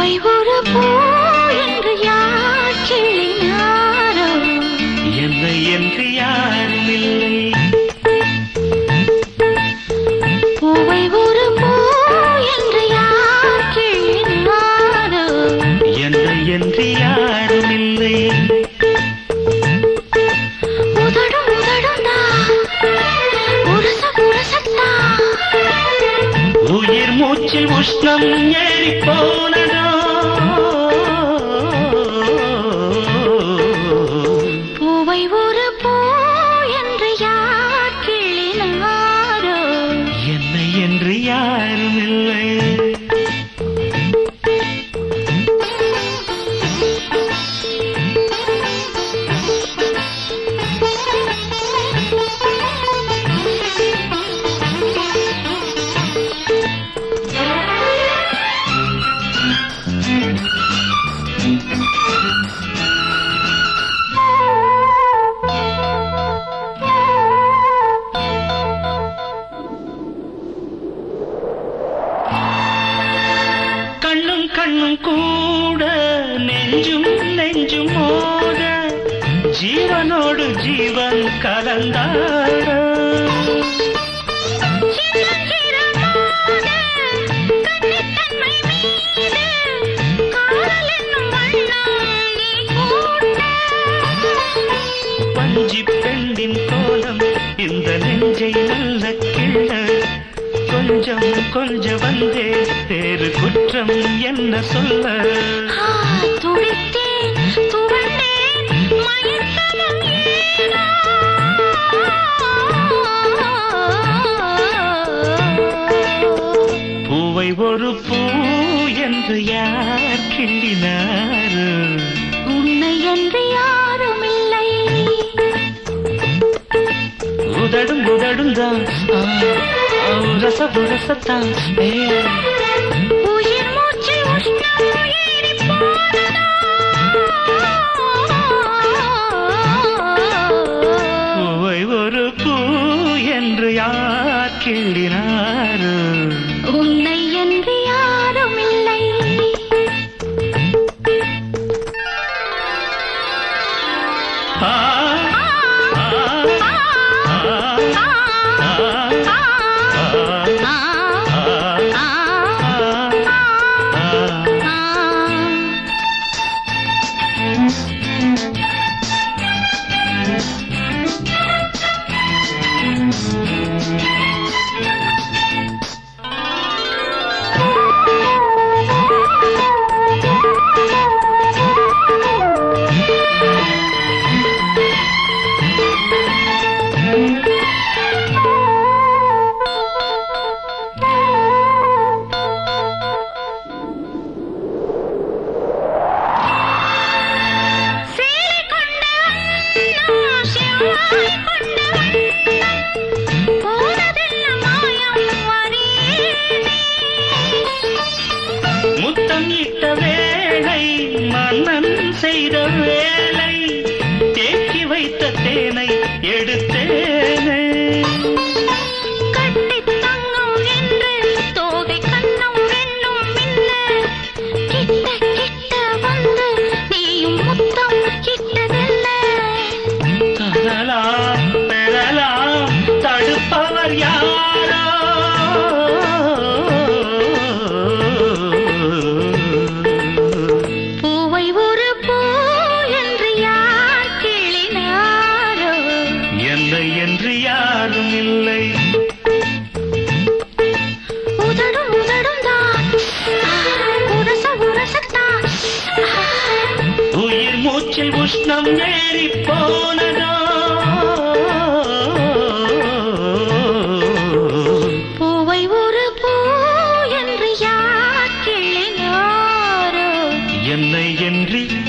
பூவை ஒரு பூ என்று யார் கிள்ளினாரோ என்னை என்று யாரும் இல்லை. பூவை ஒரு பூ என்று யார் கிள்ளினாரோ என்னை என்று யாரும் இல்லை. உதடும் உதடுந்தா உரச உரசத்தா உயிர் மூச்சில் உஷ்ணம் ஏறி போனதோ. பூவை ஒரு பூ என்று யார் கிள்ளினாரோ என்னை என்று யாரும் இல்லை. கண்ணும் கண்ணும் கூட நெஞ்சும் நெஞ்சும் மோத ஜீவனோடு ஜீவன் கலந்தாட. பஞ்சி பெண்ணின் கோலம் இந்த நெஞ்சை நல்ல கிள்ள. கொஞ்சம் கொஞ்சம் வந்தே தேறு குற்றம் என்ன சொல்ல. துடித்தேன் துவண்டேன் மயக்கமும் ஏனோ. பூவை ஒரு பூ என்று யார் கிள்ளினார் உன்னை என்று யாரும் இல்லை. உதடும் உதடும் தான் உரச உரசத்தான். உயிர் மூச்சில் உஷ்ணம் ஏறி போனதோ. பூவை ஒரு பூ என்று யார் கிள்ளினார் உன்னை என்று யாரும் இல்லை. ஆ முத்தம் இட்ட வேளை மன்னன் செய்த வேலை தேக்கி வைத்த தேனை எடுத்தேனே. கட்டி தங்கம் என்று தோகை கண்ணம் ரெண்டும் மின்ன. கிட்ட கிட்ட வந்து நீயும் முத்தம் கிட்டதில்ல. தரலாம் பெறலாம் தடுப்பவர் யாரோ. பூவை ஒரு பூ என்று யார் கிள்ளினாரோ என்னை என்று யாரும் இல்லை. உதடும் உதடும் தான் உரச உரசத்தான். உயிர் மூச்சில் உஷ்ணம் ஏறி போனதோ. பூவை ஒரு பூ என்று யார் கிள்ளினாரோ என்னை என்று